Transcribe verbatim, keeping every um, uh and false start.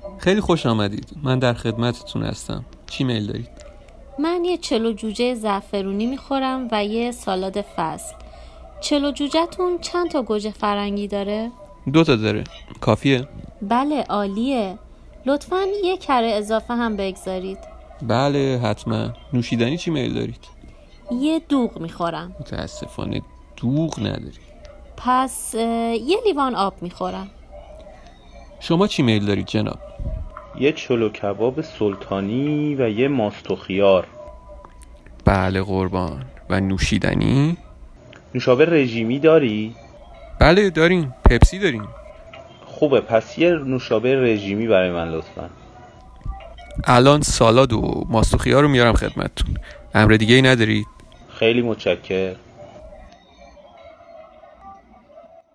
خیلی خوش آمدید. من در خدمتتون هستم. چی میل دارید؟ من یه چلو جوجه زعفرونی میخورم و یه سالاد فصل. چلو جوجه‌تون چند تا گوجه فرنگی داره؟ دو تا داره. کافیه؟ بله عالیه. لطفاً یه کره اضافه هم بگذارید. بله حتما. نوشیدنی چی میل دارید؟ یه دوغ میخورم. متاسفانه دوغ نداری. پس یه لیوان آب میخورم. شما چی میل دارید جناب؟ یه چلو کباب سلطانی و یه ماست و خیار. بله قربان. و نوشیدنی؟ نوشابه رژیمی داری؟ بله داریم. پپسی داریم. خوبه، پس یه نوشابه رژیمی برای من لطفا. الان سالاد و ماست و خیار رو میارم خدمتتون. امر دیگه ای ندارید؟ خیلی متشکرم.